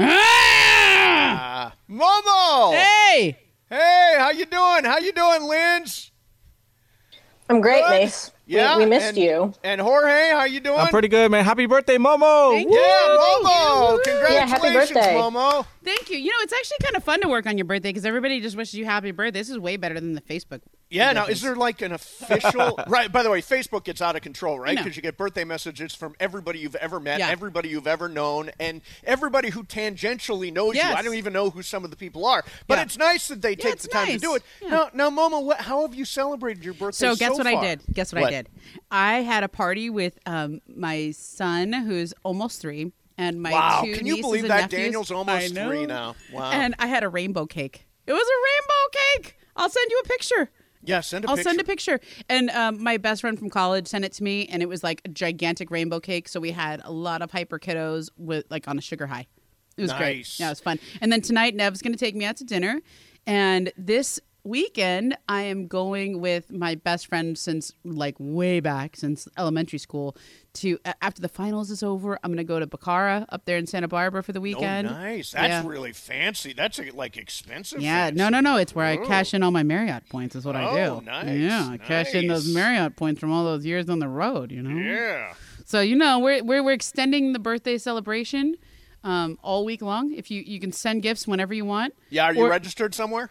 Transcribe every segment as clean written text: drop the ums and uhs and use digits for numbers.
Momo! Hey! Hey, how you doing? How you doing, Linz? I'm great, Good? Mace. Yeah, We missed you. And Jorge, how you doing? I'm pretty good, man. Happy birthday, Momo! Thank Yeah, you. Momo! Thank you. Congratulations, Yeah, happy birthday. Momo. Thank you. You know, it's actually kind of fun to work on your birthday because everybody just wishes you happy birthday. This is way better than the Facebook. Yeah, now, wishes. is there like an official... Right, by the way, Facebook gets out of control, right? No. Because you get birthday messages from everybody you've ever met, Yeah. everybody you've ever known, and everybody who tangentially knows you. Yes. I don't even know who some of the people are. But Yeah. it's nice that they take it's the time to nice. do it. Yeah. Now, Momo, how have you celebrated your birthday So guess what far? I did? Guess what I did? I had a party with my son, who's almost 3, and my Wow, 2 can you nieces believe and that nephews. Daniel's almost I know. 3 now? Wow. And I had a rainbow cake. It was a rainbow cake. I'll send you a picture. Yeah, send a I'll picture. send a picture. And my best friend from college sent it to me, and it was like a gigantic rainbow cake. So we had a lot of hyper kiddos with like on a sugar high. It was great. Nice. Yeah, it was fun. And then tonight, Nev's going to take me out to dinner. And this weekend, I am going with my best friend since like way back, since elementary school. To after the finals is over, I'm going to go to Bacara up there in Santa Barbara for the weekend. Oh, nice. That's Yeah. really fancy. That's like expensive. Yeah, fancy. no. It's where I Oh. cash in all my Marriott points. Is what I do. Oh, nice, Yeah, I cash in those nice. Marriott points from all those years on the road. You know. Yeah. So you know we're extending the birthday celebration all week long. If you can send gifts whenever you want. Yeah, are you Or- registered somewhere?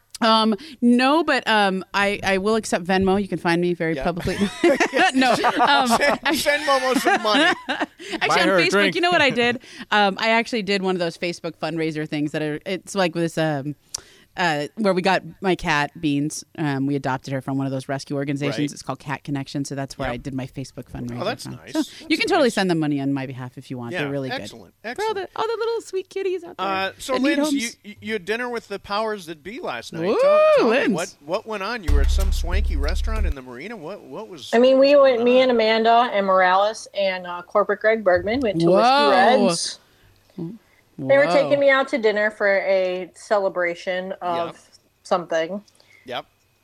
No, but I will accept Venmo. You can find me very publicly. No, Send Momo some money. actually on her a Facebook, drink. you know what I did? I actually did one of those Facebook fundraiser things that are. It's like this. Where we got my cat Beans. We adopted her from one of those rescue organizations. Right. It's called Cat Connection. So that's where Yep. I did my Facebook fundraiser. Oh, that's from. nice. So That's you can totally nice. send them money on my behalf if you want. Yeah, They're really excellent, good. excellent. For all the little sweet kitties out there. So, that need Linz, homes. you had dinner with the powers that be last night. Woo, Tell me, Linz. what went on? You were at some swanky restaurant in the marina. What was? I mean, we what was went, going me on? and Amanda and Morales and corporate Greg Bergman went to Whoa. Whiskey Reds. They were Whoa. taking me out to dinner for a celebration of Yep. something, Yep.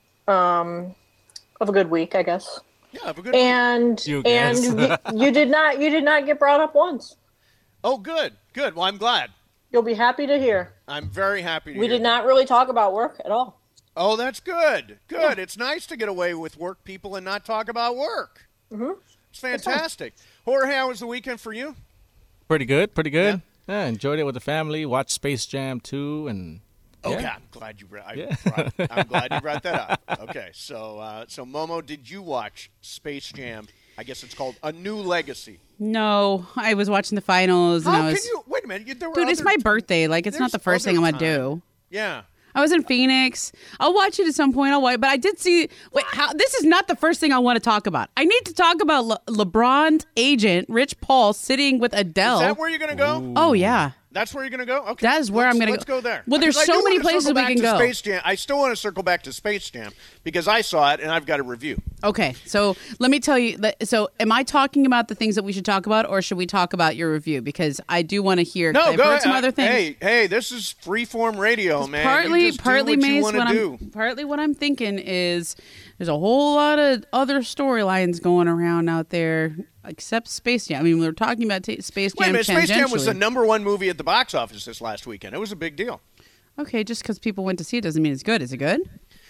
of a good week, I guess. Yeah, have a good. week. And You and guess. you did not get brought up once. Oh, good. Well, I'm glad. You'll be happy to hear. I'm very happy. To We hear did that. not really talk about work at all. Oh, that's good. Good. It's nice to get away with work people and not talk about work. Mm-hmm. It's fantastic. Jorge, how was the weekend for you? Pretty good. Yeah, enjoyed it with the family. Watched Space Jam 2 and Okay, yeah. I'm glad you Yeah. I'm glad you brought that up. Okay, so Momo, did you watch Space Jam? I guess it's called A New Legacy. No, I was watching the finals. And How I was, can you wait a minute? There were Dude, it's other- my birthday. Like, it's not the there's first thing I'm other gonna do. time. Yeah. I was in Phoenix. I'll watch it at some point. But I did see. Wait, this is not the first thing I want to talk about. I need to talk about LeBron's agent, Rich Paul, sitting with Adele. Is that where you're gonna go? Oh yeah. That's where you're going to go? Okay. That is where I'm gonna Let's go. go there. Well, there's Because I so do many wanna circle places we back can to go. Space Jam. I still want to circle back to Space Jam because I saw it and I've got a review. Okay, so let me tell you. So, am I talking about the things that we should talk about, or should we talk about your review? Because I do want to hear. 'cause No, I've go heard ahead. some other things. Hey, this is freeform radio, man. Partly, you just partly, do what you Mace. want What to do. partly what I'm thinking is there's a whole lot of other storylines going around out there, except Space Jam. I mean, we were talking about Space Jam. Wait a minute, Space Jam was the tangentially. #1 movie at the box office this last weekend. It was a big deal. Okay, just because people went to see it doesn't mean it's good. Is it good?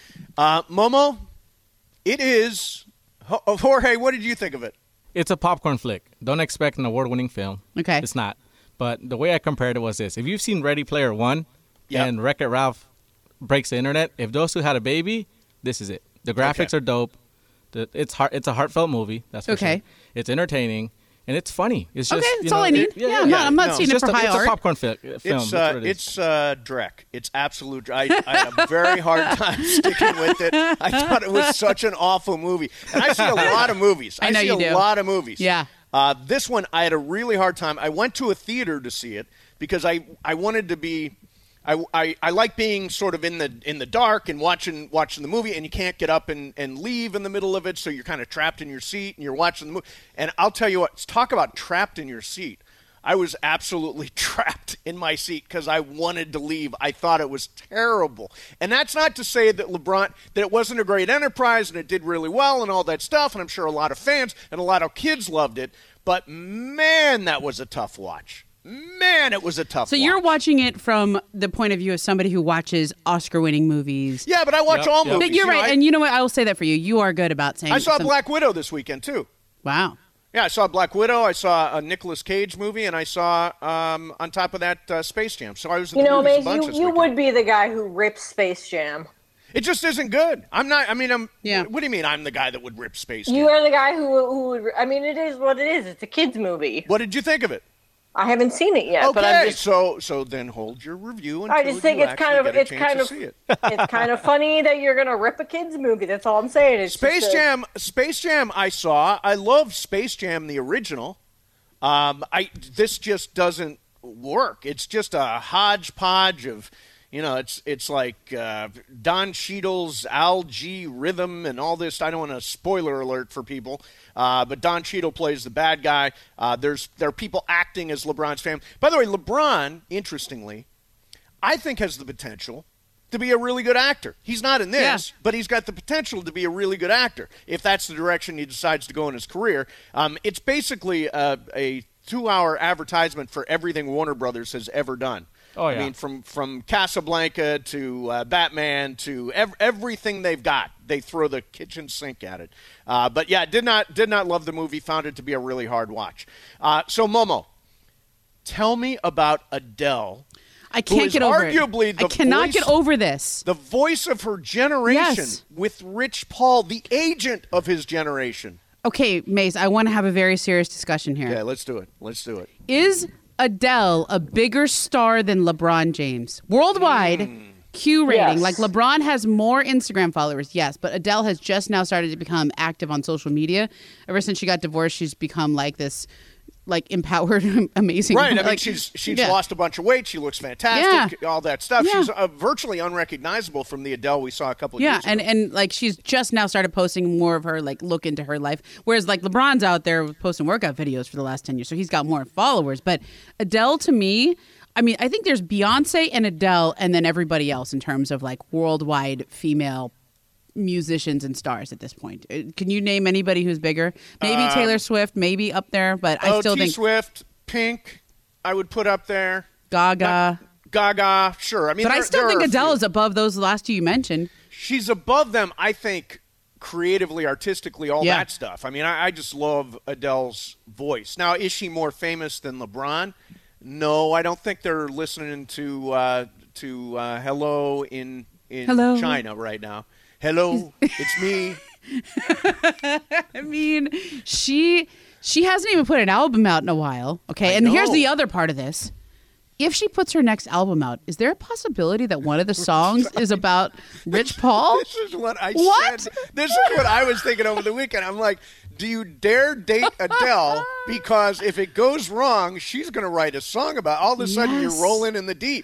Momo, it is. Jorge, what did you think of it? It's a popcorn flick. Don't expect an award-winning film. Okay. It's not. But the way I compared it was this. If you've seen Ready Player One Yep. and Wreck-It Ralph breaks the internet, if those two had a baby, this is it. The graphics Okay. are dope. It's a heartfelt movie. That's for Okay. sure. It's entertaining. And it's funny. It's just, Okay, you that's know, all I need. Yeah, I'm not no. seeing It's it for high it's art. a popcorn film. It's That's what it is. it's Drek. It's absolute. I had a very hard time sticking with it. I thought it was such an awful movie, and I see a lot of movies. I know see you a do. lot of movies. Yeah. This one I had a really hard time. I went to a theater to see it because I wanted to be. I like being sort of in the dark and watching the movie, and you can't get up and leave in the middle of it, so you're kind of trapped in your seat and you're watching the movie. And I'll tell you what, talk about trapped in your seat. I was absolutely trapped in my seat because I wanted to leave. I thought it was terrible. And that's not to say that that it wasn't a great enterprise and it did really well and all that stuff, and I'm sure a lot of fans and a lot of kids loved it. But man, that was a tough watch. man, it was a tough. So you're watching it from the point of view of somebody who watches Oscar-winning movies. Yeah, but I watch all movies. But you're right, and you know what? I will say that for you. You are good about saying. I saw Black Widow this weekend too. Wow. Yeah, I saw Black Widow. I saw a Nicolas Cage movie, and I saw on top of that Space Jam. So I was. At the movies a bunch this you weekend. would be the guy who rips Space Jam. It just isn't good. I'm not. I mean, I'm. Yeah. What do you mean? I'm the guy that would rip Space Jam. You are the guy who would. I mean, it is what it is. It's a kids movie. What did you think of it? I haven't seen it yet, Okay, but I'm just. so then hold your review until I just think you it's kind of actually get a chance to see it. it's kind of funny that you're gonna rip a kids movie. That's all I'm saying. It's Space Jam. I saw. I love Space Jam, the original. This just doesn't work. It's just a hodgepodge of, it's like Don Cheadle's Al G rhythm and all this. I don't want to spoiler alert for people, but Don Cheadle plays the bad guy. There are people acting as LeBron's family. By the way, LeBron, interestingly, I think has the potential to be a really good actor. He's not in this, but he's got the potential to be a really good actor if that's the direction he decides to go in his career. It's basically a 2-hour advertisement for everything Warner Brothers has ever done. Oh, yeah. I mean, from Casablanca to Batman to everything they've got, they throw the kitchen sink at it. But yeah, did not love the movie. Found it to be a really hard watch. So Momo, tell me about Adele. I can't get over arguably it. I cannot get over this. The voice of her generation Yes. with Rich Paul, the agent of his generation. Okay, Mace, I want to have a very serious discussion here. Yeah, let's do it. Is Adele a bigger star than LeBron James? Worldwide, Q rating. Yes. Like LeBron has more Instagram followers, yes, but Adele has just now started to become active on social media. Ever since she got divorced, she's become like this empowered, amazing. Right. I mean, she's lost a bunch of weight. She looks fantastic. All that stuff. Yeah. She's virtually unrecognizable from the Adele we saw a couple of years ago. and like she's just now started posting more of her look into her life. Whereas like LeBron's out there posting workout videos for the last 10 years, so he's got more followers. But Adele, to me, I mean, I think there's Beyonce and Adele, and then everybody else in terms of like worldwide female musicians and stars at this point. Can you name anybody who's bigger? Maybe Taylor Swift, maybe up there, but I still think Swift, Pink, I would put up there. Gaga. Gaga, sure. I mean, But I still think there are a Adele few. is above those last two you mentioned. She's above them, I think, creatively, artistically, all that stuff. I mean, I just love Adele's voice. Now, is she more famous than LeBron? No, I don't think they're listening to Hello in Hello. China right now. Hello, it's me. I mean, she hasn't even put an album out in a while. Okay, I and here's know. the other part of this. If she puts her next album out, is there a possibility that one of the songs is about Rich Paul? This is what I What? said. This is what I was thinking over the weekend. I'm like, do you dare date Adele? Because if it goes wrong, she's going to write a song about. All of a sudden, Yes. you're rolling in the deep.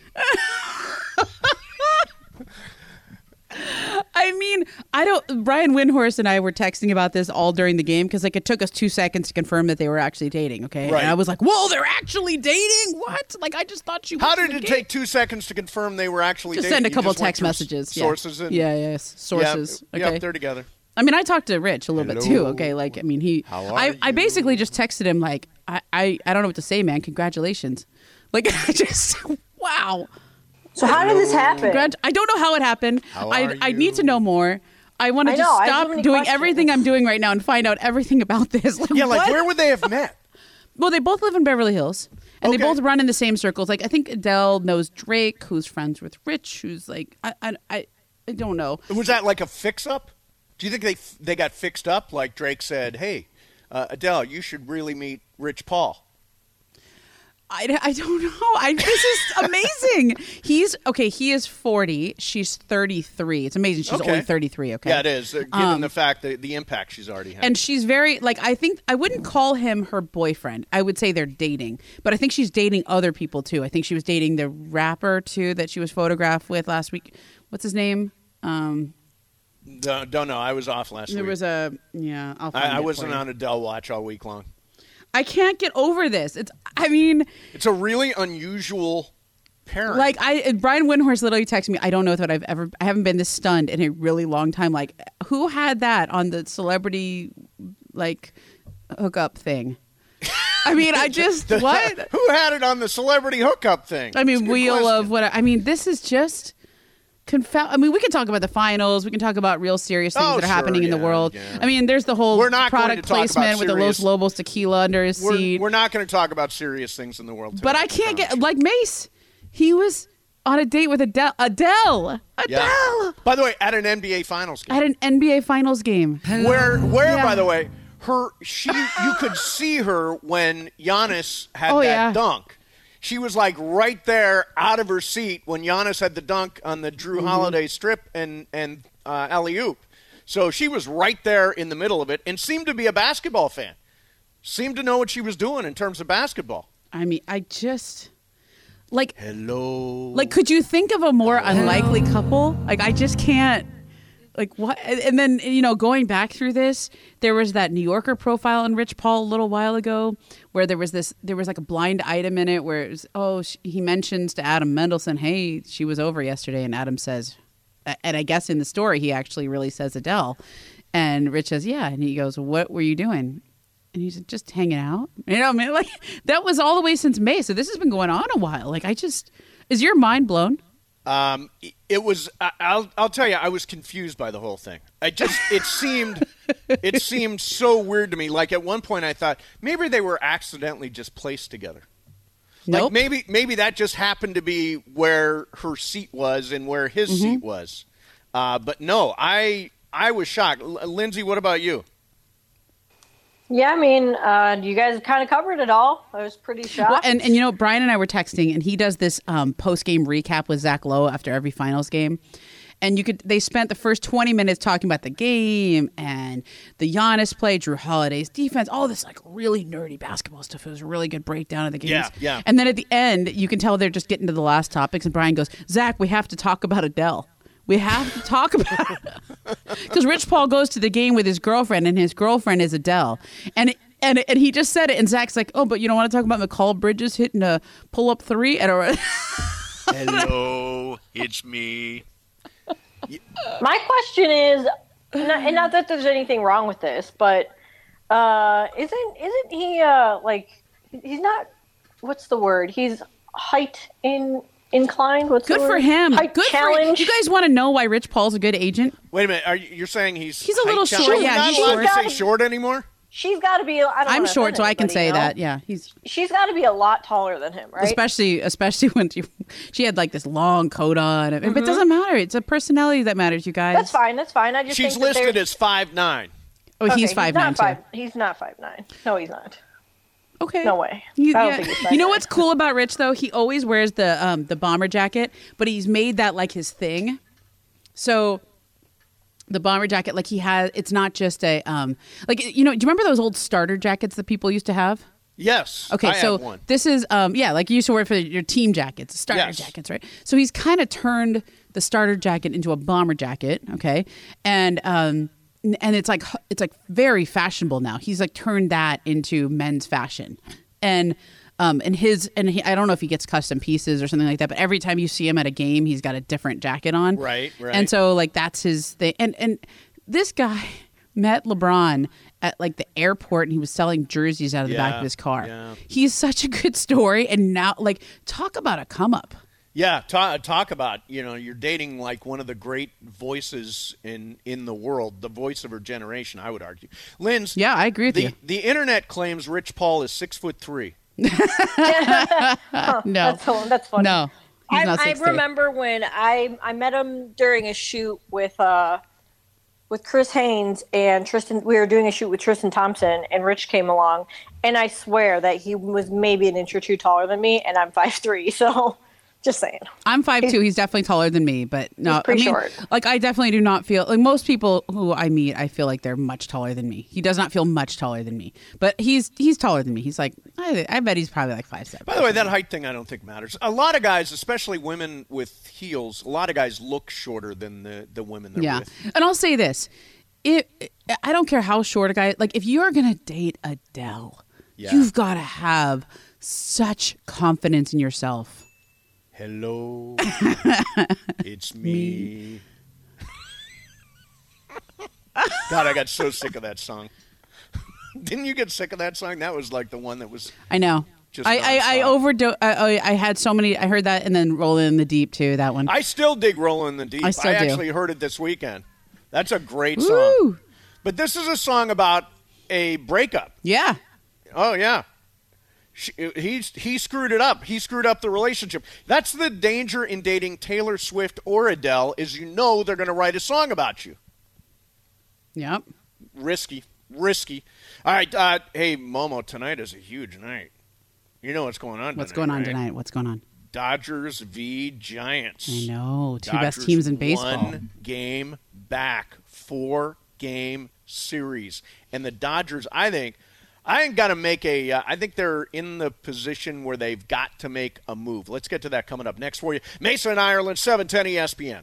I mean, Brian Windhorst and I were texting about this all during the game because it took us 2 seconds to confirm that they were actually dating. Okay, Right. and I was like, "Whoa, they're actually dating? What? Like, I just thought she." How was did it engaged." take 2 seconds to confirm they were actually Just dating? send a You couple just went text through messages. Sources yeah. and yes, sources. Yeah, okay, they're together. I mean, I talked to Rich a little bit too. Okay, like I mean, How are I you? basically just texted him like, I don't know what to say, man. Congratulations. Like, I just wow. So how did this happen? I don't know how it happened. How are I need to know more. I want to I know, just I have so stop many doing questions. everything I'm doing right now and find out everything about this. Yeah, like what? where would they have met? Well, they both live in Beverly Hills, and they Okay. both run in the same circles. Like I think Adele knows Drake, who's friends with Rich, who's like I don't know. Was that like a fix-up? Do you think they got fixed up? Like Drake said, "Hey, Adele, you should really meet Rich Paul." I don't know. This is amazing. He is 40. She's 33. It's amazing. She's Okay. only 33. Okay. Yeah, it is. Given the fact that the impact she's already had. And she's very I think I wouldn't call him her boyfriend. I would say they're dating, but I think she's dating other people too. I think she was dating the rapper too that she was photographed with last week. What's his name? Don't know. I was off last There week. was a I'll find I it wasn't for you. on Adele watch all week long. I can't get over this. I mean, It's a really unusual pairing. like Brian Windhorst literally texted me. I don't know that I haven't been this stunned in a really long time. Like, who had that on the celebrity hookup thing? I mean, I just what? Who had it on the celebrity hookup thing? I mean, It's a good wheel question. of what? I mean, this is just confound. I mean, we can talk about the finals. We can talk about real serious things Oh, that are sure, happening in the yeah, world. yeah. I mean, there's the whole We're not going product to talk about placement with the Los serious- Lobos tequila under his seat. We're not going to talk about serious things in the world today. But I can't get like Mace. He was on a date with Adele. Adele. Yeah. By the way, at an NBA Finals game, At an NBA Finals game. where Yeah. by the way, you could see her when Giannis had Oh, that yeah. dunk. She was like right there, out of her seat when Giannis had the dunk on the Drew Mm-hmm. Holiday strip and alley oop. So she was right there in the middle of it, and seemed to be a basketball fan. Seemed to know what she was doing in terms of basketball. I mean, I just like Hello. like could you think of a more unlikely couple? Like I just can't. Like what? And then going back through this, there was that New Yorker profile on Rich Paul a little while ago, where there was like a blind item in it where it was he mentions to Adam Mendelsohn, hey, she was over yesterday, and Adam says, and I guess in the story he actually really says Adele, and Rich says yeah, and he goes, what were you doing? And he said, just hanging out. I mean, like that was all the way since May, so this has been going on a while. Like is your mind blown? It was. I'll tell you, I was confused by the whole thing. It seemed so weird to me. Like at one point, I thought maybe they were accidentally just placed together. Nope. Like maybe that just happened to be where her seat was and where his seat was. But no, I was shocked. Lindsay, what about you? Yeah, I mean, you guys kind of covered it all. I was pretty shocked. Well, and Brian and I were texting, and he does this post game recap with Zach Lowe after every finals game, and they spent the first 20 minutes talking about the game and the Giannis play, Drew Holiday's defense, all this like really nerdy basketball stuff. It was a really good breakdown of the games. Yeah. And then at the end, you can tell they're just getting to the last topics, and Brian goes, Zach, we have to talk about Adele. We have to talk about it. Because Rich Paul goes to the game with his girlfriend, and his girlfriend is Adele. And he just said it, and Zach's like, oh, but you don't want to talk about McCall Bridges hitting a pull-up three? Hello, it's me. My question is, and not that there's anything wrong with this, but isn't he he's not? What's the word? He's height inclined. What's Good the for word? him. Height Good challenge. for you guys want to know why Rich Paul's a good agent? Wait a minute. You're saying he's a little height short, challenged? yeah, We're he's not allowed short. to say short anymore. She's got to be. I don't I'm wanna short, offend so I can anybody, say you know? that. Yeah, She's got to be a lot taller than him, right? especially when she had like this long coat on. But it doesn't matter. It's a personality that matters, you guys. That's fine. That's fine. I just She's think that listed there's- as 5'9". Oh, Okay, he's 5'9" not too. He's not 5'9". No, he's not. Okay. No way. You, I don't yeah. think he's You know 5'9". what's cool about Rich though? He always wears the bomber jacket, but he's made that like his thing. So the bomber jacket, like it's not just a do you remember those old starter jackets that people used to have? Yes. Okay, I so have one. this is like you used to wear for your team jackets, starter Yes. jackets, right? So he's kind of turned the starter jacket into a bomber jacket, okay? And it's like very fashionable now. He's like turned that into men's fashion. And I don't know if he gets custom pieces or something like that, but every time you see him at a game, he's got a different jacket on. Right. And so like that's his thing. And this guy met LeBron at like the airport, and he was selling jerseys out of the back of his car. Yeah. He's such a good story, and now like talk about a come up. Yeah, talk about, you're dating like one of the great voices in the world, the voice of her generation, I would argue. Linz, Yeah, I agree with you. the internet claims Rich Paul is 6'3". No, That's funny. no, he's not I 6'3". remember when I met him during a shoot with Chris Haynes and Tristan. We were doing a shoot with Tristan Thompson, and Rich came along, and I swear that he was maybe an inch or two taller than me, and I'm 5'3". So, just saying. I'm 5'2". He's definitely taller than me, but no, pretty short. Like I definitely do not feel like most people who I meet. I feel like they're much taller than me. He does not feel much taller than me, but he's taller than me. He's like I bet he's probably like 5'7". By the way, that height thing I don't think matters. A lot of guys, especially women with heels, a lot of guys look shorter than the women they're Yeah, with. and I'll say this: I don't care how short a guy. Like if you're gonna date Adele, Yeah. you've got to have such confidence in yourself. Hello, it's me. God, I got so sick of that song. Didn't you get sick of that song? That was like the one that was. I know. Just I nonstop. overdosed. I had so many. I heard that, and then Rollin' in the Deep too. That one. I still dig Rollin' in the Deep. I still do. actually heard it this weekend. That's a great Woo! song. But this is a song about a breakup. Yeah. Oh yeah. He screwed it up. He screwed up the relationship. That's the danger in dating Taylor Swift or Adele, is you know they're going to write a song about you. Yep. Risky. All right. Hey, Momo, tonight is a huge night. You know what's going on What's tonight, going on right? tonight? What's going on? Dodgers v. Giants. I know. Two Dodgers best teams in baseball. 1 game back. 4-game series. And the Dodgers, I think got to make I think they're in the position where they've got to make a move. Let's get to that coming up next for you. Mesa and Ireland, 710 ESPN.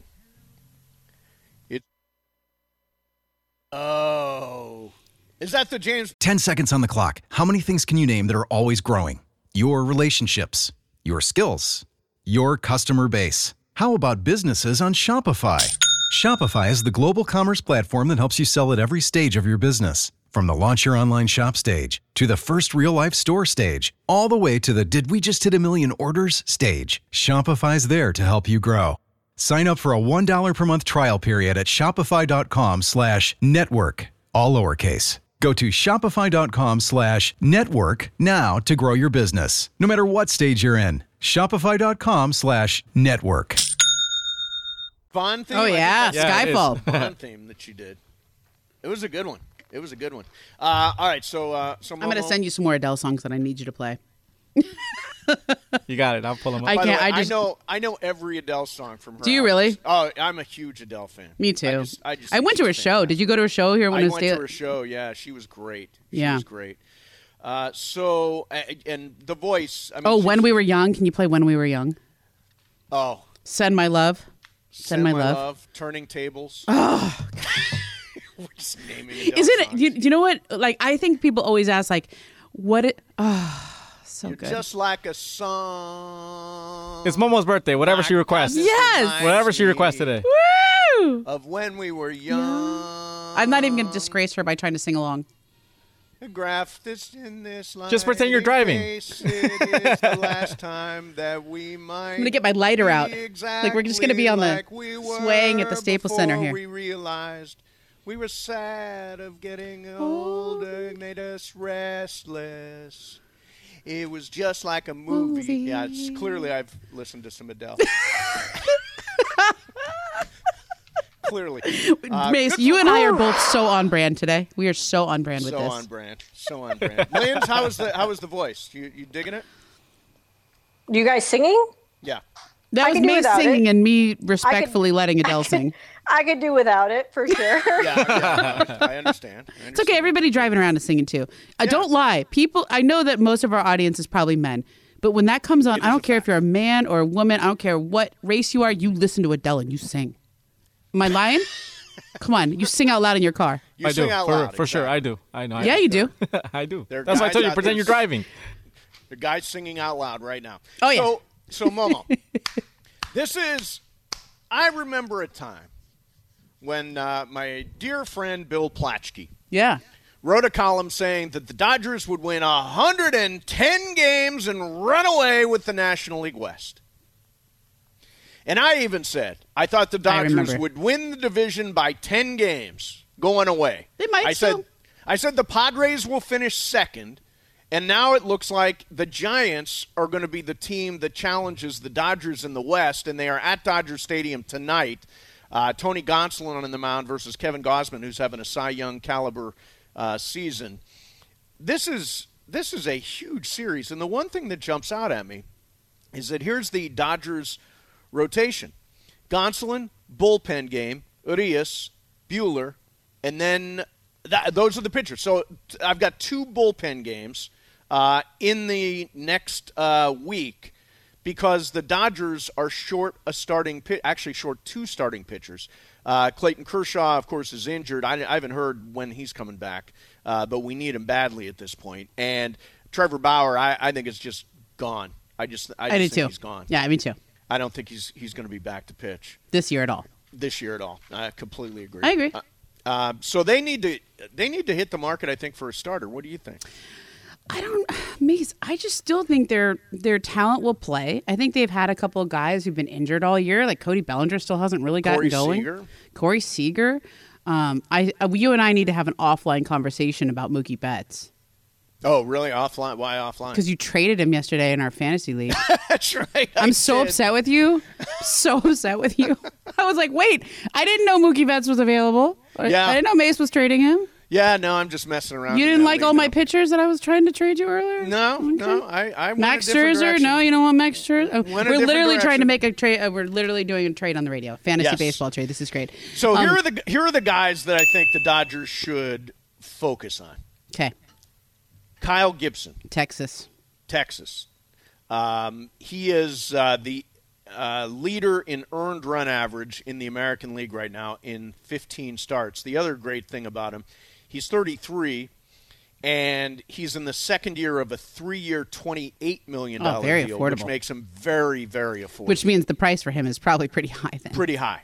Is that the James? 10 seconds on the clock. How many things can you name that are always growing? Your relationships, your skills, your customer base. How about businesses on Shopify? Shopify is the global commerce platform that helps you sell at every stage of your business. From the launch your online shop stage, to the first real-life store stage, all the way to the did we just hit a million orders stage. Shopify's there to help you grow. Sign up for a $1 per month trial period at shopify.com/network, all lowercase. Go to shopify.com/network now to grow your business, no matter what stage you're in. Shopify.com/network. Bond theme? Oh yeah, Yeah, it is. Skyfall. Bond theme that you did. It was a good one. All right, so I'm going to send you some more Adele songs that I need you to play. You got it. I'll pull them up. I By the can't. way, I know every Adele song from her. Do you really? albums. Oh, I'm a huge Adele fan. Me too. I just I think went to her she's show. fantastic. Did you go to her show here when I it was went to her show. Yeah, she was great. She was great. And The Voice. I mean, When We Were Young. Can you play When We Were Young? Oh, Send My Love. Send My Love. Turning Tables. Oh, we're just naming Adele Isn't it? songs. Do you know what? Like, I think people always ask, like, what it. Oh, so You're good. just like a song. It's Momo's birthday. Whatever she requests. Yes! Whatever she requests today. Woo! Of when we were young. I'm not even going to disgrace her by trying to sing along. The graph that's in this line. Just pretend you're driving. It is the last time that we might. I'm going to get my lighter out. be Like, we're just going to be on the exactly like we were swaying at the Staples Center before here. We realized we were sad of getting older. It made us restless. It was just like a movie. Yeah, it's clearly I've listened to some Adele. Clearly. Mace, good you for and I her. are both so on brand today. We are so on brand with So this. on brand. So on brand. Lynn's, how was the voice? You digging it? You guys singing? Yeah. That I was can do Mace without singing it. and me respectfully letting Adele sing. I could do without it for sure. Yeah, I understand. It's okay. Everybody driving around is singing too. Don't lie. People, I know that most of our audience is probably men, but when that comes on, It I is don't a care fact. if you're a man or a woman. I don't care what race you are. You listen to Adele and you sing. Am I lying? Come on, you sing out loud in your car. You I sing do. out For, loud. for sure. I exactly. do. I know. Yeah, you do. I do. There are That's why I guys told you, out pretend there- you're driving. The guy's singing out loud right now. Oh, yeah. So Momo, I remember a time when my dear friend Bill Platchkey Yeah. wrote a column saying that the Dodgers would win 110 games and run away with the National League West. And I even said I thought the Dodgers remember. would win the division by 10 games going away. They might I still. said the Padres will finish second, and now it looks like the Giants are going to be the team that challenges the Dodgers in the West, and they are at Dodger Stadium tonight. Tony Gonsolin on the mound versus Kevin Gausman, who's having a Cy Young caliber season. This is a huge series, and the one thing that jumps out at me is that here's the Dodgers rotation: Gonsolin, bullpen game, Urias, Buehler, and then those are the pitchers. So I've got 2 bullpen games in the next week because the Dodgers are short short 2 starting pitchers. Clayton Kershaw, of course, is injured. I haven't heard when he's coming back, but we need him badly at this point. And Trevor Bauer, I think is just gone. I just I do think too. he's gone. Yeah, me too. I don't think he's going to be back to pitch This year at all. this year at all. I completely agree. I agree. So they need to hit the market, I think, for a starter. What do you think? Mace, I just still think their talent will play. I think they've had a couple of guys who've been injured all year. Like Cody Bellinger still hasn't really gotten going. Corey Seager. You and I need to have an offline conversation about Mookie Betts. Oh, really? Offline? Why offline? Because you traded him yesterday in our fantasy league. That's right. I'm so upset with you. So upset with you. I was like, wait, I didn't know Mookie Betts was available. Yeah. I didn't know Mace was trading him. Yeah, no, I'm just messing around. You didn't like all my pitchers that I was trying to trade you earlier? No, no. I went Max a different Scherzer? direction. No, you don't want Max Scherzer? Went a We're different literally trying to direction. make a trade. We're literally doing a trade on the radio. Fantasy Yes. baseball trade. This is great. So here are the guys that I think the Dodgers should focus on. Okay. Kyle Gibson, Texas. He is the leader in earned run average in the American League right now in 15 starts. The other great thing about him, he's 33, and he's in the second year of a 3-year, $28 million very deal, affordable. which makes him very, very affordable. Which means the price for him is probably pretty high then. Pretty high.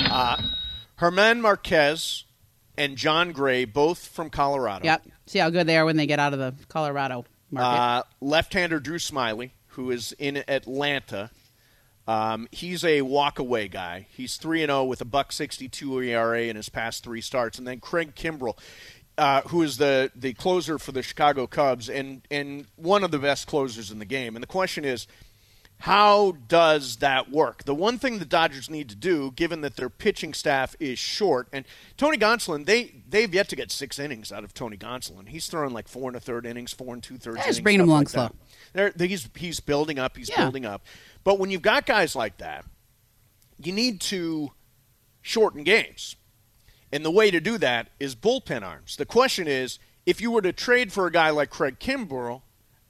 Herman Marquez and John Gray, both from Colorado. Yep. See how good they are when they get out of the Colorado market. Left-hander Drew Smyly, who is in Atlanta. He's a walk-away guy. He's 3-0 with a .162 ERA in his past 3 starts. And then Craig Kimbrell, who is the closer for the Chicago Cubs and one of the best closers in the game. And the question is, how does that work? The one thing the Dodgers need to do, given that their pitching staff is short, and Tony Gonsolin, they've yet to get 6 innings out of Tony Gonsolin. He's throwing like 4 1/3 innings, 4 2/3 innings. Just bring him along slow. He's building up. He's building up. But when you've got guys like that, you need to shorten games. And the way to do that is bullpen arms. The question is, if you were to trade for a guy like Craig Kimbrell,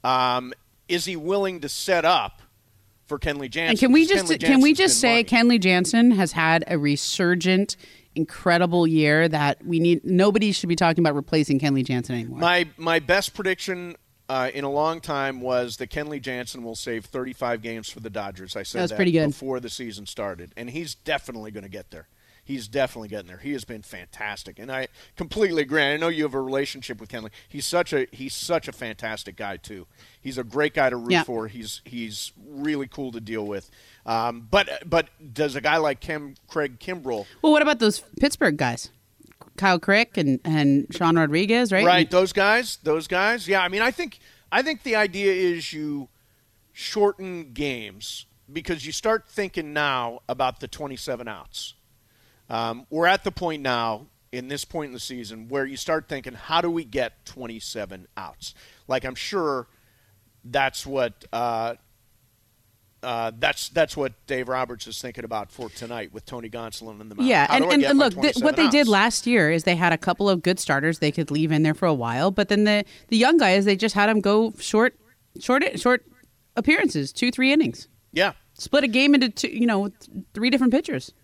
is he willing to set up for Kenley Jansen? And can we just say Kenley Jansen has had a resurgent, incredible year that nobody should be talking about replacing Kenley Jansen anymore. My best prediction in a long time was that Kenley Jansen will save 35 games for the Dodgers. I said That's pretty good. before the season started, and he's definitely going to get there. He's definitely getting there. He has been fantastic, and I completely agree. I know you have a relationship with Kenley. He's such a fantastic guy too. He's a great guy to root for. He's really cool to deal with. But does a guy like Craig Kimbrell? Well, what about those Pittsburgh guys? Kyle Crick and Sean Rodriguez, right? Right, those guys. Yeah, I mean, I think the idea is you shorten games because you start thinking now about the 27 outs. We're at the point now, in this point in the season, where you start thinking, how do we get 27 outs? Like, I'm sure that's what that's what Dave Roberts is thinking about for tonight with Tony Gonsolin in the mound. Yeah, and look, what they did outs? last year is they had a couple of good starters they could leave in there for a while, but then the young guys, they just had them go short appearances, 2-3 innings. Yeah. Split a game into 3 different pitchers.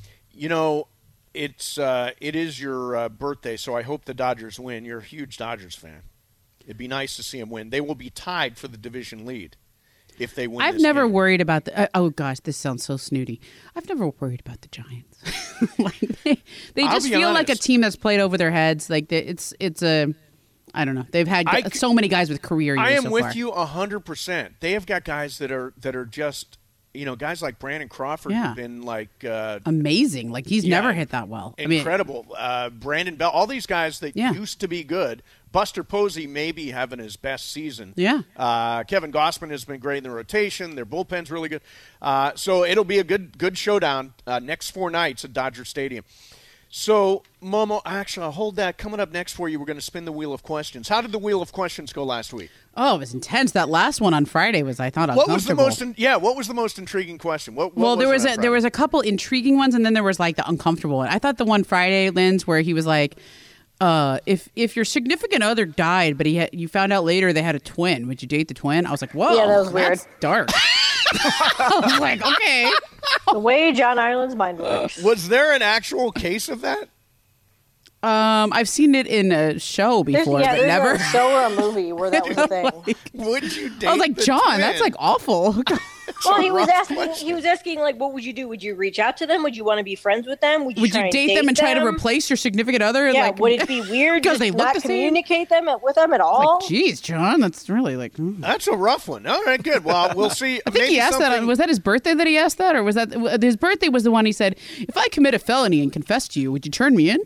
It is your birthday, so I hope the Dodgers win. You're a huge Dodgers fan. It'd be nice to see them win. They will be tied for the division lead if they win. I've this never game. worried about the. Oh gosh, this sounds so snooty. I've never worried about the Giants. they I'll just be feel like a honest. team that's played over their heads. Like it's a. I don't know. They've had so many guys with career years. I am so with far. you 100%. They have got guys that are just guys like Brandon Crawford Yeah. who've been like Amazing. Like he's never hit that well. incredible. Brandon Bell, all these guys that Yeah. used to be good. Buster Posey may be having his best season. Yeah. Kevin Gossman has been great in the rotation. Their bullpen's really good. So it'll be a good showdown next 4 nights at Dodger Stadium. So, Momo, actually, I'll hold that. Coming up next for you, we're going to spin the Wheel of Questions. How did the Wheel of Questions go last week? Oh, it was intense. That last one on Friday was, I thought, What uncomfortable. was the most? What was the most intriguing question? What Well, there was was it on there was Friday? a couple intriguing ones, and then there was like the uncomfortable one. I thought the one Friday, Linz, where he was like, "If your significant other died, but you found out later they had a twin, would you date the twin?" I was like, "Whoa, Yeah, that was weird. that's dark." I was like, "Okay." The way John Ireland's mind works. Was there an actual case of that? I've seen it in a show before, but there's never. a show or a movie where that was a thing. Would you date I was like, the John, twin? that's like awful. Well, a he was rough asking. question. He was asking, like, what would you do? Would you reach out to them? Would you want to be friends with them? Would Would try you and date them and try to them? replace your significant other? Yeah, Like, would it be weird because to they look not the same? communicate with them at all? Like, geez, John, that's really like. That's a rough one. All right, good. Well, we'll see. I think he asked that. Was that his birthday that he asked that, or was that his birthday? Was the one he said, "If I commit a felony and confess to you, would you turn me in?"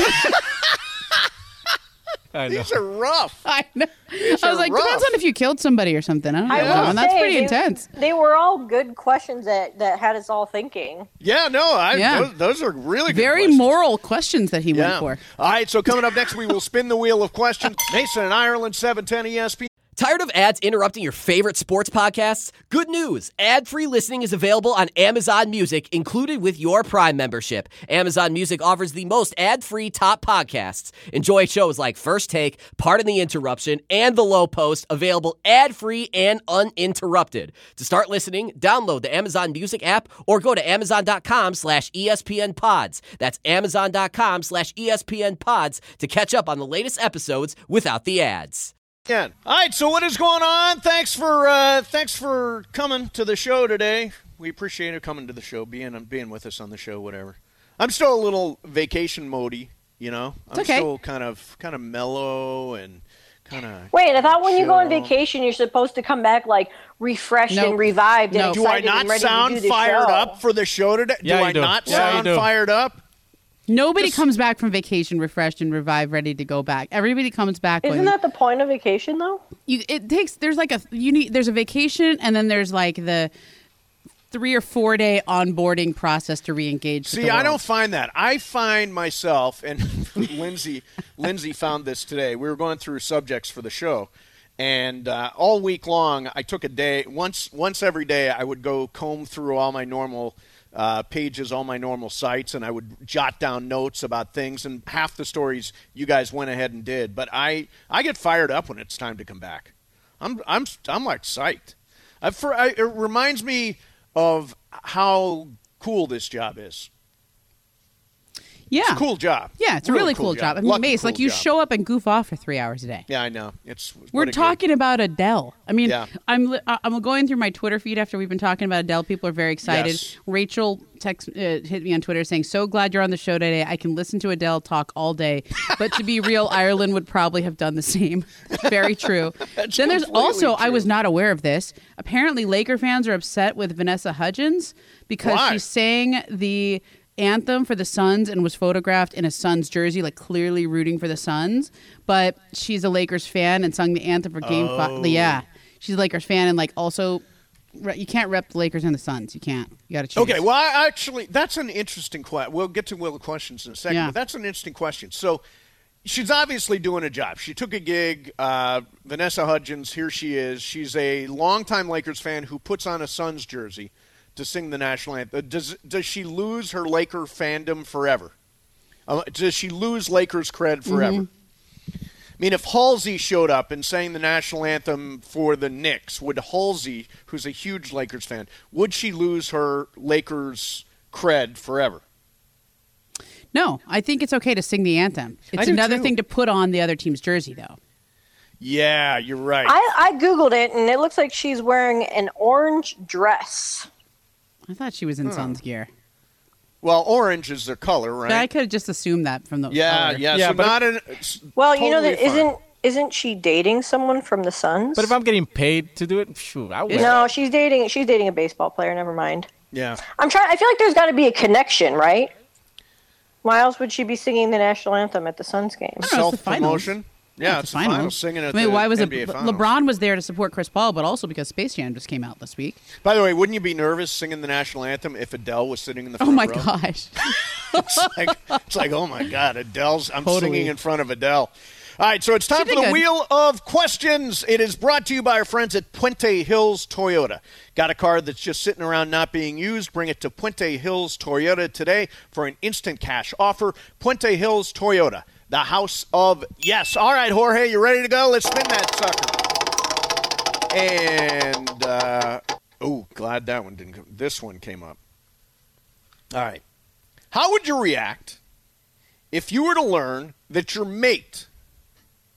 I know. These are rough. I know. These I was are like, rough. depends on if you killed somebody or something. I don't know, I will John. That's say, pretty intense. They were all good questions that had us all thinking. Yeah, no, Yeah. Those are really good Very questions. moral questions that he went Yeah. for. All right, so coming up next, we will spin the wheel of questions. Mason and Ireland, 710 ESPN. Tired of ads interrupting your favorite sports podcasts? Good news! Ad-free listening is available on Amazon Music, included with your Prime membership. Amazon Music offers the most ad-free top podcasts. Enjoy shows like First Take, Pardon the Interruption, and The Low Post, available ad-free and uninterrupted. To start listening, download the Amazon Music app or go to amazon.com/ESPN Pods. That's amazon.com/ESPN Pods to catch up on the latest episodes without the ads. All right, so what is going on? Thanks for coming to the show today. We appreciate you coming to the show, being with us on the show, whatever. I'm still a little vacation mode-y, you know. I'm okay. still kind of mellow and kind of. Wait, I thought when you go on chill. vacation, you're supposed to come back like refreshed Nope. and revived and Nope. Do I excited not and ready to sound do the fired show. up for the show today? Yeah, do you I do. not Yeah, you sound do. fired up? Nobody comes back from vacation refreshed and revived, ready to go back. Everybody comes back. Isn't when that the point of vacation, though? there's a vacation, and then there's like the 3 or 4 day onboarding process to re-engage. See, I don't find that. I find myself, and Lindsay found this today. We were going through subjects for the show, and all week long, I took a day. Once every day, I would go comb through all my normal pages, all my normal sites, and I would jot down notes about things. And half the stories you guys went ahead and did, but I get fired up when it's time to come back. I'm like psyched. It reminds me of how cool this job is. Yeah, It's a cool job. Yeah, it's a really cool job. I mean, Lucky Mace, cool like you job. show up and goof off for 3 hours a day. Yeah, I know. We're what a talking about Adele. I mean, Yeah. I'm going through my Twitter feed after we've been talking about Adele. People are very excited. Yes. Rachel hit me on Twitter saying, "So glad you're on the show today. I can listen to Adele talk all day." But to be real, Ireland would probably have done the same. Very true. Then there's completely also, I true. was not aware of this. Apparently, Laker fans are upset with Vanessa Hudgens because Why? she sang the anthem for the Suns and was photographed in a Suns jersey, like clearly rooting for the Suns. But she's a Lakers fan and sung the anthem for Game 5. Yeah, she's a Lakers fan and like also, you can't rep the Lakers and the Suns. You can't. You got to choose. Okay, well, actually, that's an interesting question. We'll get to the questions in a second, Yeah. but that's an interesting question. So she's obviously doing a job. She took a gig. Vanessa Hudgens, here she is. She's a longtime Lakers fan who puts on a Suns jersey to sing the national anthem. Does she lose her Laker fandom forever? Does she lose Lakers cred forever? Mm-hmm. I mean, if Halsey showed up and sang the national anthem for the Knicks, would Halsey, who's a huge Lakers fan, would she lose her Lakers cred forever? No, I think it's okay to sing the anthem. It's do another too. thing to put on the other team's jersey, though. Yeah, you're right. I Googled it, and it looks like she's wearing an orange dress. I thought she was in Suns gear. Well, orange is their color, right? But I could have just assumed that from the yeah, color. yeah. Yeah, So but- not an. Well, you know that totally fine. isn't she dating someone from the Suns? But if I'm getting paid to do it, phew, I would. No, she's dating a baseball player. Never mind. Yeah. I feel like there's got to be a connection, right? Why else would she be singing the national anthem at the Suns game? don't know, it's the Self promotion. finals. Yeah, it's the finals. Singing at the why was NBA it? Finals. LeBron was there to support Chris Paul, but also because Space Jam just came out this week. By the way, wouldn't you be nervous singing the national anthem if Adele was sitting in the front Oh my row? gosh! It's like, oh my God, I'm Totally. singing in front of Adele. All right, so it's time She for did the good. Wheel of Questions. It is brought to you by our friends at Puente Hills Toyota. Got a car that's just sitting around not being used? Bring it to Puente Hills Toyota today for an instant cash offer. Puente Hills Toyota, the house of yes. All right, Jorge, you ready to go? Let's spin that sucker. And, glad that one didn't come. This one came up. All right. How would you react if you were to learn that your mate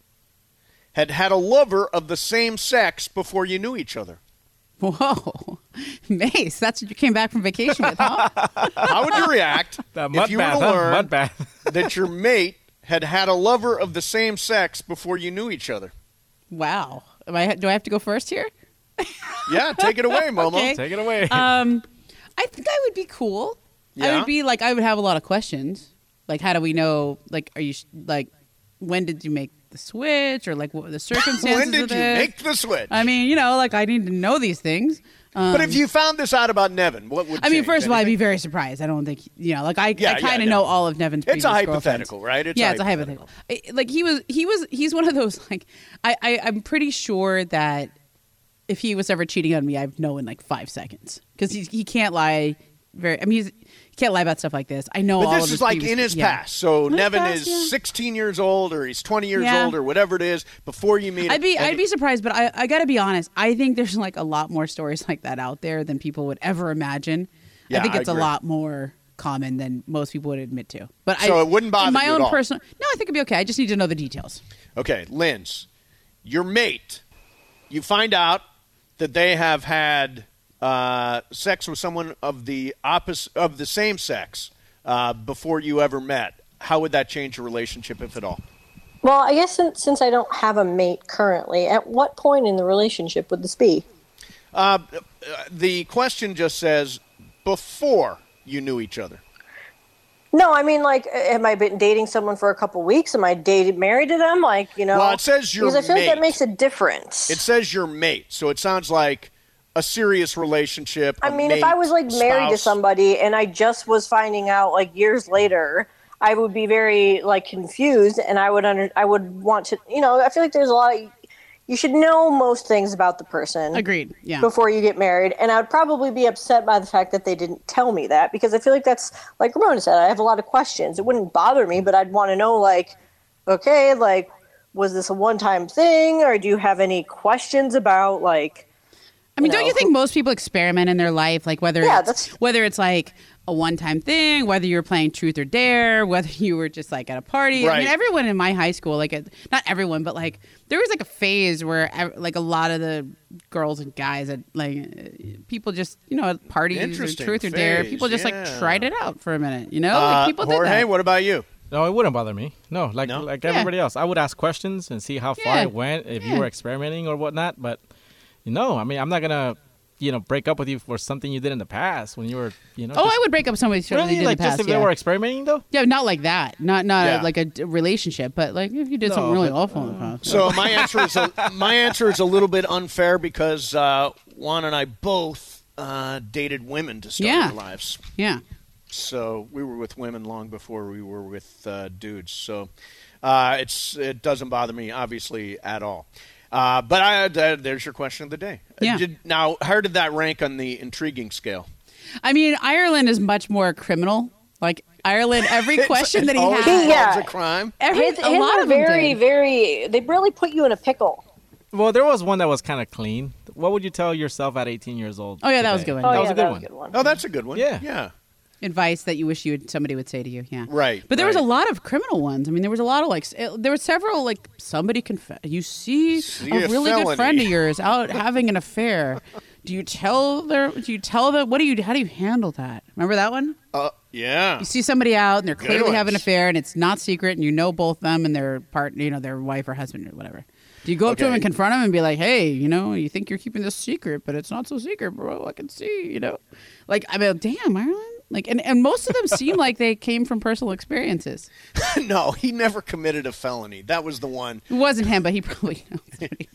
had a lover of the same sex before you knew each other? Whoa! Mace, that's what you came back from vacation with, huh? How would you react The mud if you were bath, to huh? learn Mud bath. that your mate had had a lover of the same sex before you knew each other? Wow. Do I have to go first here? Yeah, take it away, Momo. Okay. Take it away. I think I would be cool. I Yeah? would be like, I would have a lot of questions. Like, how do we know? Like, are you like, when did you make the switch, or like, what were the circumstances? When did of you this? make the switch? I mean, like, I need to know these things. But if you found this out about Nevin, what would I mean, change? first of all, I'd be Anything? very surprised. I don't think, like, I Yeah, kind of yeah. know all of Nevin's It's previous a girlfriends. hypothetical, right? It's a hypothetical. Like, he's one of those, like, I'm pretty sure that if he was ever cheating on me, I'd know in like 5 seconds, because he can't lie. He can't lie about stuff like this. I know But all this of is his like previous- in his yeah. past. So In his Nevin past, is yeah. 16 years old, or he's 20 years Yeah. old, or whatever it is, before you meet him. I'd be surprised, but I got to be honest. I think there's like a lot more stories like that out there than people would ever imagine. Yeah, I think I it's a agree. lot more common than most people would admit to. But So it wouldn't bother in my you at own all? personal. No, I think it'd be okay. I just need to know the details. Okay, Linz, your mate, you find out that they have had sex with someone of the same sex before you ever met. How would that change your relationship, if at all? Well, I guess since I don't have a mate currently, at what point in the relationship would this be? The question just says before you knew each other. No, I mean, like, have I been dating someone for a couple weeks? Am I married to them? Like, Well, it says your because I feel like that mate. makes a difference. It says your mate, so it sounds like a serious relationship. I mean, if I was like married to somebody and I just was finding out like years later, I would be very like confused, and I would want to, I feel like there's a lot of, you should know most things about the person. Agreed. Yeah. Before you get married, and I would probably be upset by the fact that they didn't tell me that, because I feel like that's, like Ramona said, I have a lot of questions. It wouldn't bother me, but I'd want to know, like, okay, like, was this a one-time thing, or do you have any questions about, like, I mean, don't you think most people experiment in their life, like whether it's like a one-time thing, whether you were playing Truth or Dare, whether you were just like at a party. I mean, Right. everyone in my high school, like not everyone, but like there was like a phase where like a lot of the girls and guys at like people just at parties or Interesting Truth or Dare, phase, people just yeah. like tried it out for a minute. Like, people did Jorge, that. what about you? No, it wouldn't bother me. No, like No? like everybody else. I would ask questions and see how far Yeah. it went, if you Yeah. were experimenting or whatnot. But, I mean, I'm not going to, break up with you for something you did in the past when you were, Oh, just- I would break up somebody who Really? did in Like, the past. just if yeah. they were experimenting, though? Yeah, not like that. Not Yeah. like a relationship, but like if you did No, something really but, awful in the past. So my answer is a little bit unfair, because Juan and I both dated women to start Yeah. our lives. Yeah. So we were with women long before we were with dudes. So it doesn't bother me, obviously, at all. But there's your question of the day. Yeah. Now, how did that rank on the intriguing scale? I mean, Ireland is much more criminal. Like Ireland, every question that he always had, involves Yeah. a crime. his a lot are of them very, did. very, they really put you in a pickle. Well, there was one that was kind of clean. What would you tell yourself at 18 years old? Oh, yeah, that was a today? good one. Oh, That yeah, was a good one. Oh, that's a good one. Yeah. Yeah. Advice that you wish somebody would say to you. Yeah. Right, But there was right. a lot of criminal ones. I mean, there was a lot of there were several like somebody confess. You see a a really felony. good friend of yours out having an affair. Do you tell them? How do you handle that? Remember that one? Yeah. You see somebody out and they're clearly ones. having an affair and it's not secret and you know both them and their their wife or husband or whatever. Do you go up to Okay. them and confront them and be like, hey, you think you're keeping this secret, but it's not so secret, bro. I can see, Like, I mean, damn, Ireland. Like, and most of them seem like they came from personal experiences. No, he never committed a felony. That was the one. It wasn't him, but he probably knows what he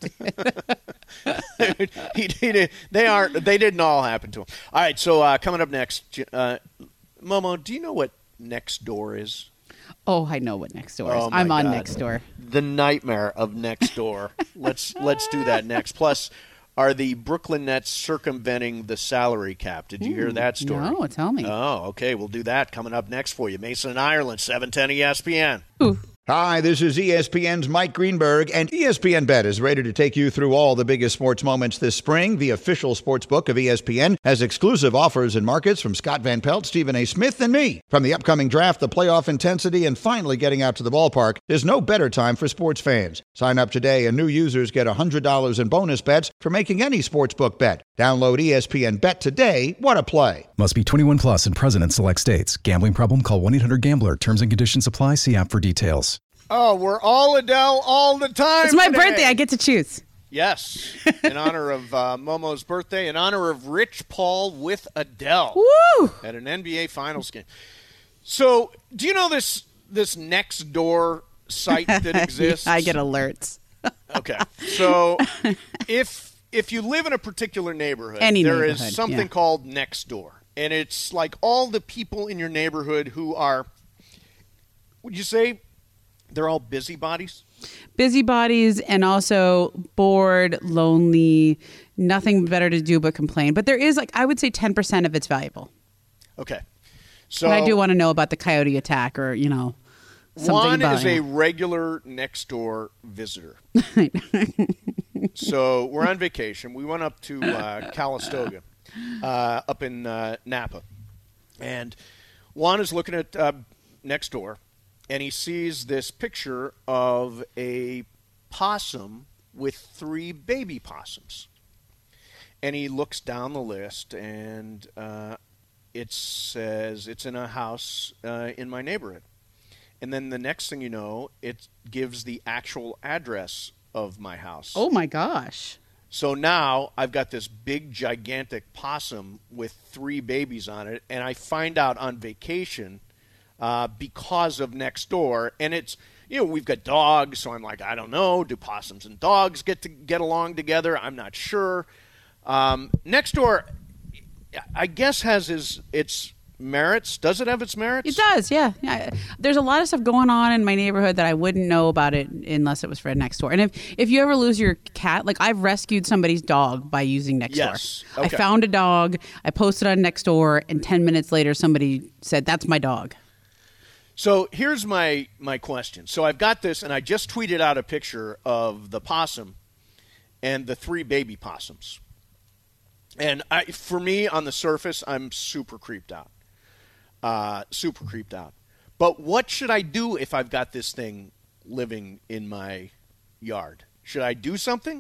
did. he did. They didn't all happen to him. All right. So coming up next, Momo, do you know what Next Door is? Oh, I know what Next Door is. Oh, my I'm on God. Next Door. The nightmare of Next Door. let's do that next. Plus, are the Brooklyn Nets circumventing the salary cap? Did you hear that story? No, tell me. Oh, okay. We'll do that coming up next for you. Mason and Ireland, 710 ESPN. Ooh. Hi, this is ESPN's Mike Greenberg, and ESPN Bet is ready to take you through all the biggest sports moments this spring. The official sports book of ESPN has exclusive offers and markets from Scott Van Pelt, Stephen A. Smith, and me. From the upcoming draft, the playoff intensity, and finally getting out to the ballpark, there's no better time for sports fans. Sign up today, and new users get $100 in bonus bets for making any sportsbook bet. Download ESPN Bet today. What a play. Must be 21 plus and present in select states. Gambling problem? Call 1-800-GAMBLER. Terms and conditions apply. See app for details. Oh, we're all Adele all the time. It's my today. birthday. I get to choose. Yes, in honor of Momo's birthday, in honor of Rich Paul with Adele Woo! at an NBA Finals game. So, do you know this Nextdoor site that exists? I get alerts. Okay, so if you live in a particular neighborhood, Any there neighborhood, is something yeah. called Nextdoor, and it's like all the people in your neighborhood who are, would you say, they're all busybodies? Busybodies and also bored, lonely, nothing better to do but complain. But there is, like, I would say 10% of it's valuable. Okay. So And I do want to know about the coyote attack or, something Juan about is it. a regular Nextdoor visitor. So we're on vacation. We went up to Calistoga, up in Napa. And Juan is looking at Nextdoor. And he sees this picture of a possum with 3 baby possums. And he looks down the list, and it says it's in a house in my neighborhood. And then the next thing you know, it gives the actual address of my house. Oh, my gosh. So now I've got this big, gigantic possum with 3 babies on it, and I find out on vacation because of Nextdoor, and it's, we've got dogs, so I'm like, I don't know, do possums and dogs get along together? I'm not sure. Nextdoor, I guess, has its merits. Does it have its merits? It does, yeah. There's a lot of stuff going on in my neighborhood that I wouldn't know about it unless it was for Nextdoor. And if you ever lose your cat, like I've rescued somebody's dog by using Nextdoor. Yes. Okay. I found a dog, I posted on Nextdoor, and 10 minutes later somebody said, that's my dog. So here's my question. So I've got this, and I just tweeted out a picture of the possum and the 3 baby possums. And for me, on the surface, I'm super creeped out. But what should I do if I've got this thing living in my yard? Should I do something?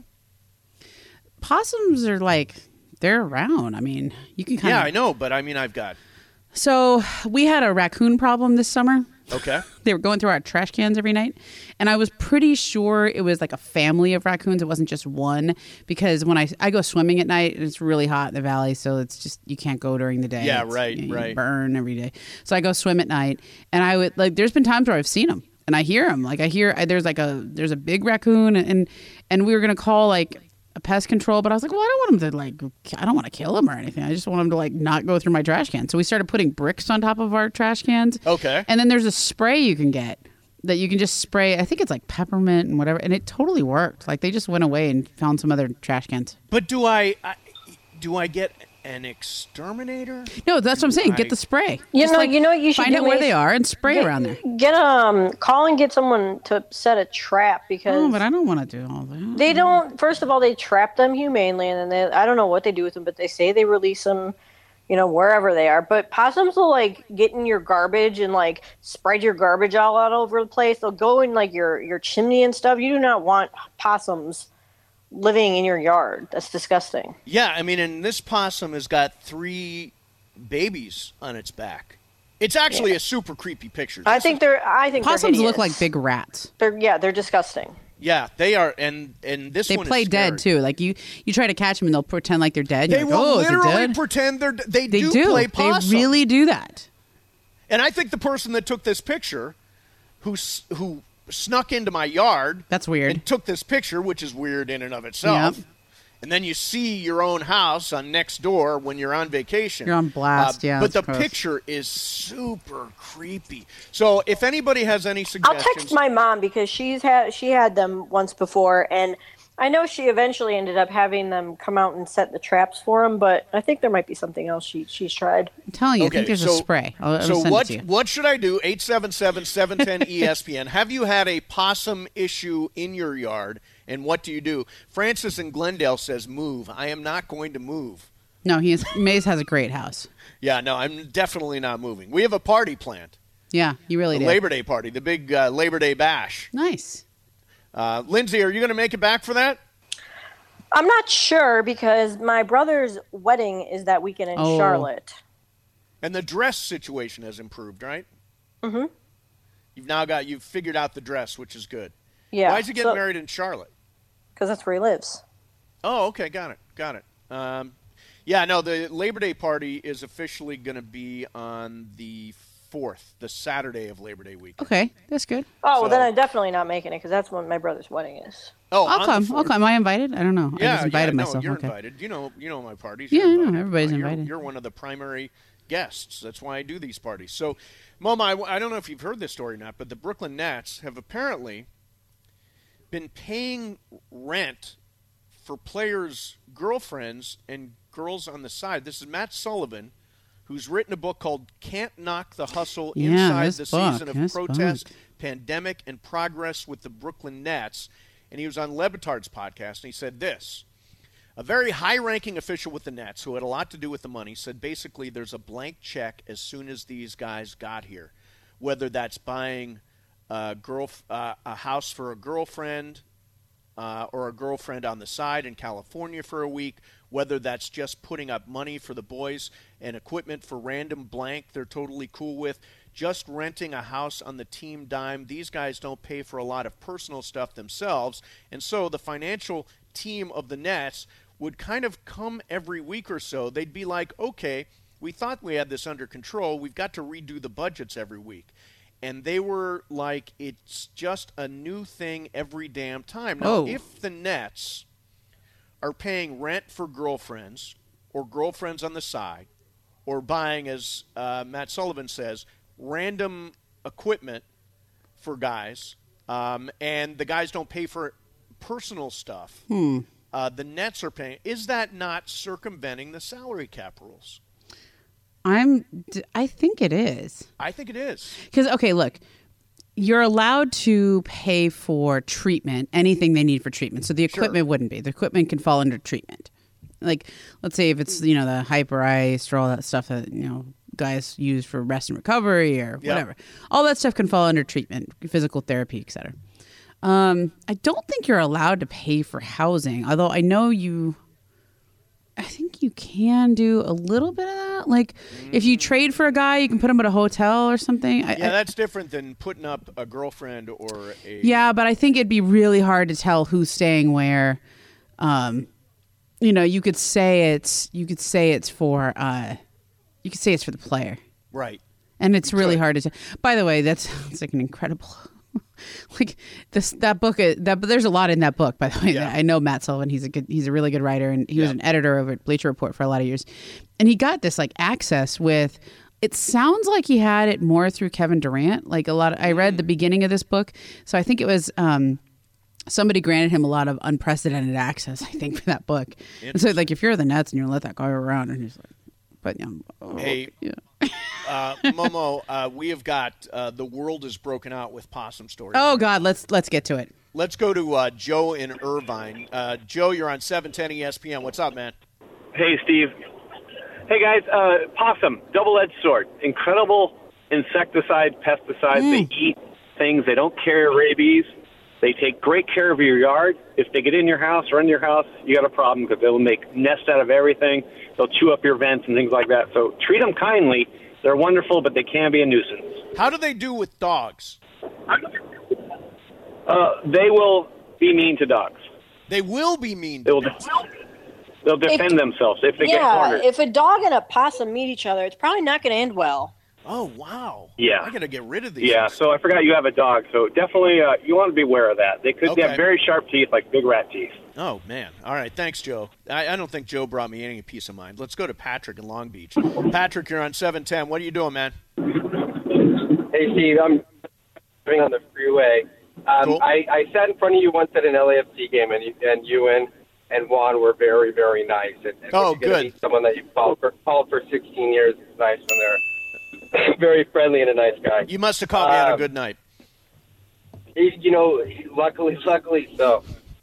Possums are they're around. I mean, you can kind of... Yeah, I know, but I mean, I've got... So we had a raccoon problem this summer. Okay. They were going through our trash cans every night. And I was pretty sure it was like a family of raccoons. It wasn't just one. Because when I go swimming at night, it's really hot in the valley. So it's just, you can't go during the day. Yeah, right. right. Burn every day. So I go swim at night. And I would, there's been times where I've seen them. And I hear them. There's a big raccoon. And we were going to call a pest control, but I was like, well, I don't want him to I don't want to kill him or anything. I just want him to not go through my trash can. So we started putting bricks on top of our trash cans. Okay. And then there's a spray you can get that you can just spray. I think it's like peppermint and whatever. And it totally worked. They just went away and found some other trash cans. But do I get an exterminator? No, that's what I'm saying. Get the spray. You know what you should find do, out where Mace? they are and spray around there. Call and get someone to set a trap because Oh, but I don't want to do all that. they don't. First of all, they trap them humanely, and then I don't know what they do with them, but they say they release them, wherever they are. But possums will get in your garbage and spread your garbage all out over the place. They'll go in your chimney and stuff. You do not want possums living in your yard. That's disgusting. Yeah, I mean, and this possum has got 3 babies on its back. It's actually a super creepy picture. I think Possums they're look like hideous. big rats. They're disgusting. Yeah, they are, and this They one play is dead scary. too. You try to catch them and they'll pretend like they're dead. They You're will oh, is it literally dead? pretend they They do do. play possum. They really do that. And I think the person that took this picture, who snuck into my yard, That's weird. and took this picture, which is weird in and of itself. Yep. And then you see your own house on Nextdoor when you're on vacation. You're on blast, yeah, But the that's gross. picture is super creepy. So if anybody has any I'll suggestions, text my mom because she had them once before, and I know she eventually ended up having them come out and set the traps for him, but I think there might be something else she's tried. I'm telling you, Okay, I think there's a spray. I'll So send it to you. what should I do? 877-710-ESPN. Have you had a possum issue in your yard, and what do you do? Francis in Glendale says move. I am not going to move. No, Maze has a great house. Yeah, no, I'm definitely not moving. We have a party planned. Yeah, you really The do. Labor Day party, the big Labor Day bash. Nice. Lindsay, are you going to make it back for that? I'm not sure because my brother's wedding is that weekend in Charlotte. And the dress situation has improved, right? Mm-hmm. You've figured out the dress, which is good. Yeah. Why is he getting married in Charlotte? Because that's where he lives. Oh, okay, got it. Yeah, no, the Labor Day party is officially going to be on the 4th, the Saturday of Labor Day weekend. Okay, that's good. Oh, well, So- then I'm definitely not making it because that's when my brother's wedding is. Oh, I'll on come. the 4th. I'll come. Am I invited? I don't know. I just invited no, myself. you're Okay. invited. You know my parties. Yeah, You're I know. invited. Everybody's You're- invited. You're one of the primary guests. That's why I do these parties. So, Moma, I don't know if you've heard this story or not, but the Brooklyn Nets have apparently been paying rent for players' girlfriends and girls on the side. This is Matt Sullivan, who's written a book called Can't Knock the Hustle Yeah, Inside this the book, Season of this Protest, book. Pandemic, and Progress with the Brooklyn Nets. And he was on Lebitard's podcast, and he said this. A very high-ranking official with the Nets, who had a lot to do with the money, said basically there's a blank check as soon as these guys got here, whether that's buying a house for a girlfriend or a girlfriend on the side in California for a week, whether that's just putting up money for the boys and equipment for random blank they're totally cool with, just renting a house on the team dime. These guys don't pay for a lot of personal stuff themselves, and so the financial team of the Nets would kind of come every week or so. They'd be like, okay, we thought we had this under control. We've got to redo the budgets every week. And they were like, it's just a new thing every damn time. Now, if the Nets are paying rent for girlfriends or girlfriends on the side or buying, as Matt Sullivan says, random equipment for guys, and the guys don't pay for personal stuff, the Nets are paying, is that not circumventing the salary cap rules? I think it is. I think it is. Because, okay, look, you're allowed to pay for treatment, anything they need for treatment. So the equipment wouldn't be. The equipment can fall under treatment. Like, let's say if it's, the hyper ice or all that stuff that, guys use for rest and recovery or whatever. All that stuff can fall under treatment, physical therapy, et cetera. I don't think you're allowed to pay for housing, although I know I think you can do a little bit of that. Like, if you trade for a guy, you can put him at a hotel or something. That's different than putting up a girlfriend or a... Yeah, but I think it'd be really hard to tell who's staying where. You could say it's for the player. Right. And it's really hard to tell. By the way, that sounds like an incredible... like that book there's a lot in that book, by the way. Yeah. I know Matt Sullivan, he's a really good writer, and he was an editor over at Bleacher Report for a lot of years, and he got this access with, it sounds like he had it more through Kevin Durant. Like I read the beginning of this book, so I think it was somebody granted him a lot of unprecedented access, I think, for that book. And so if you're the Nets and you let that guy around, and he's like, but hey, Momo, we have got the world is broken out with possum stories. Oh God, let's get to it. Let's go to Joe in Irvine. Joe, you're on 710 ESPN. What's up, man? Hey, Steve. Hey, guys. Possum, double-edged sword. Incredible insecticide, pesticide. They eat things. They don't carry rabies. They take great care of your yard. If they get in your house or in your house, you got a problem because they'll make nests out of everything. They'll chew up your vents and things like that. So treat them kindly. They're wonderful, but they can be a nuisance. How do they do with dogs? They will be mean to dogs. They will be mean to dogs. They'll defend themselves if they get cornered. If a dog and a possum meet each other, it's probably not going to end well. Oh, wow. Yeah. I got to get rid of these. Yeah, things. so I forgot you have a dog. So definitely you want to be aware of that. They could have very sharp teeth, like big rat teeth. Oh, man. All right. Thanks, Joe. I don't think Joe brought me any peace of mind. Let's go to Patrick in Long Beach. Patrick, you're on 710. What are you doing, man? Hey, Steve. I'm driving on the freeway, Cool. I sat in front of you once at an LAFC game, and you and Juan were very, very nice. And Oh, when you're gonna good. meet someone that you've followed for 16 years, it's nice when they're very friendly and a nice guy. You must have caught me on a good night. You know, luckily so.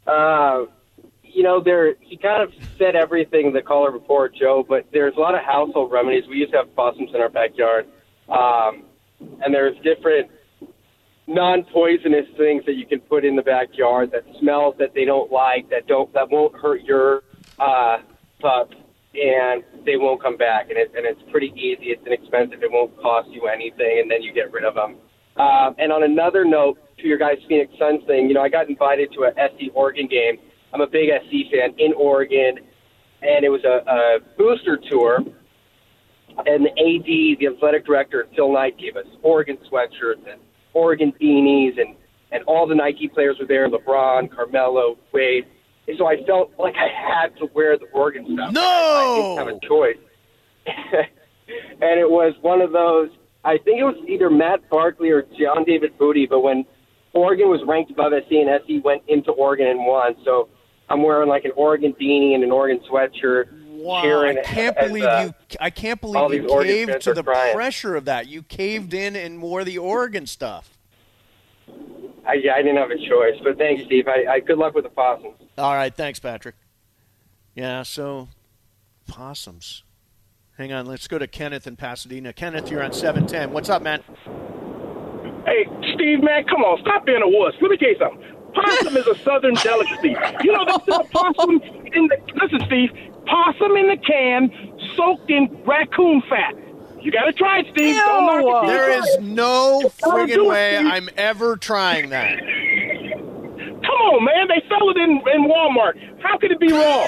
He kind of said everything the caller before, Joe, but there's a lot of household remedies. We used to have possums in our backyard, and there's different non-poisonous things that you can put in the backyard that smells that they don't like, that won't hurt your pup, and they won't come back. And it's pretty easy. It's inexpensive. It won't cost you anything, and then you get rid of them. And on another note, to your guys' Phoenix Suns thing, I got invited to a SC Oregon game. I'm a big SC fan in Oregon, and it was a booster tour. And the AD, the athletic director, Phil Knight, gave us Oregon sweatshirts and Oregon beanies, and all the Nike players were there, LeBron, Carmelo, Wade. And so I felt like I had to wear the Oregon stuff. No! I didn't have a choice. And it was one of those, I think it was either Matt Barkley or John David Booty, but when Oregon was ranked above SC and SC went into Oregon and won. So I'm wearing like an Oregon beanie and an Oregon sweatshirt. Wow, I can't believe you Oregon caved fans to are the crying. pressure of that. You caved in and wore the Oregon stuff. I didn't have a choice, but thanks, Steve. I good luck with the possums. All right, thanks, Patrick. Yeah, so possums. Hang on, let's go to Kenneth in Pasadena. Kenneth, you're on 710. What's up, man? Hey, Steve, man, come on, stop being a wuss. Let me tell you something. Possum is a southern delicacy. You know, they sell possum in the, listen, Steve, possum in the can soaked in raccoon fat. You got to try it, Steve. Don't knock it. There is no friggin' do it, way Steve. I'm ever trying that. Come on, man. They sell it in Walmart. How could it be wrong?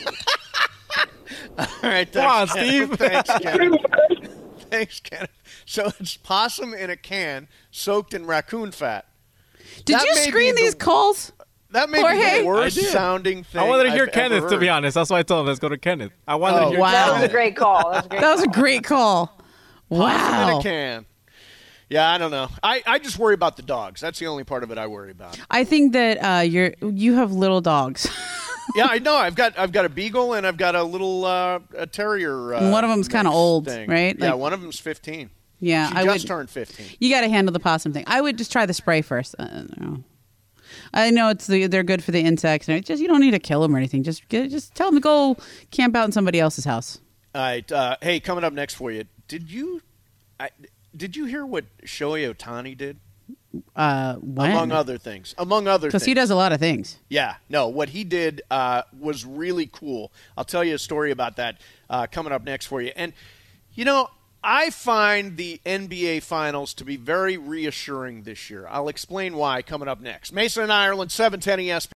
All right, Come on, thanks, Kenneth. Steve. Thanks, Kenneth. Thanks, Kenneth. So it's possum in a can soaked in raccoon fat. Did That you may screen be the- these calls? That may be Jorge? the worst I did. sounding thing I wanted to hear I've ever Kenneth, to be heard. honest. That's why I told him, let's go to Kenneth. I wanted to hear wow. That was a Kenneth. great call. That was a great That was a call. great call. Possum in Wow. a can. Yeah, I don't know. I just worry about the dogs. That's the only part of it I worry about. I think that you have little dogs. Yeah, I know. I've got a beagle and I've got a little a terrier. And one of them's kinda mix old, thing. right? Yeah, Like- one of them's 15. Yeah, She I just would. turned 15. You got to handle the possum thing. I would just try the spray first. I know they're good for the insects, and you don't need to kill them or anything. Just tell them to go camp out in somebody else's house. All right. Hey, coming up next for you. Did you hear what Shohei Ohtani did? Among other things. Because he does a lot of things. Yeah. No, what he did was really cool. I'll tell you a story about that coming up next for you. And, I find the NBA Finals to be very reassuring this year. I'll explain why coming up next. Mason and Ireland, 710 ESPN.